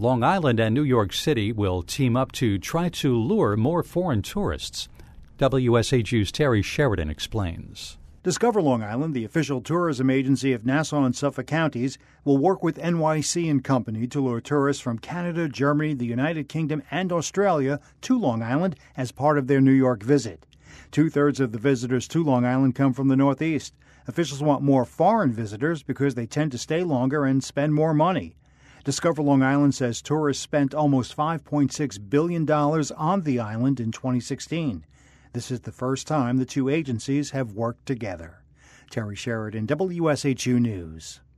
Long Island and New York City will team up to try to lure more foreign tourists. WSHU's Terry Sheridan explains. Discover Long Island, the official tourism agency of Nassau and Suffolk counties, will work with NYC and Company to lure tourists from Canada, Germany, the United Kingdom, and Australia to Long Island as part of their New York visit. 2/3 of the visitors to Long Island come from the Northeast. Officials want more foreign visitors because they tend to stay longer and spend more money. Discover Long Island says tourists spent almost $5.6 billion on the island in 2016. This is the first time the two agencies have worked together. Terry Sheridan, WSHU News.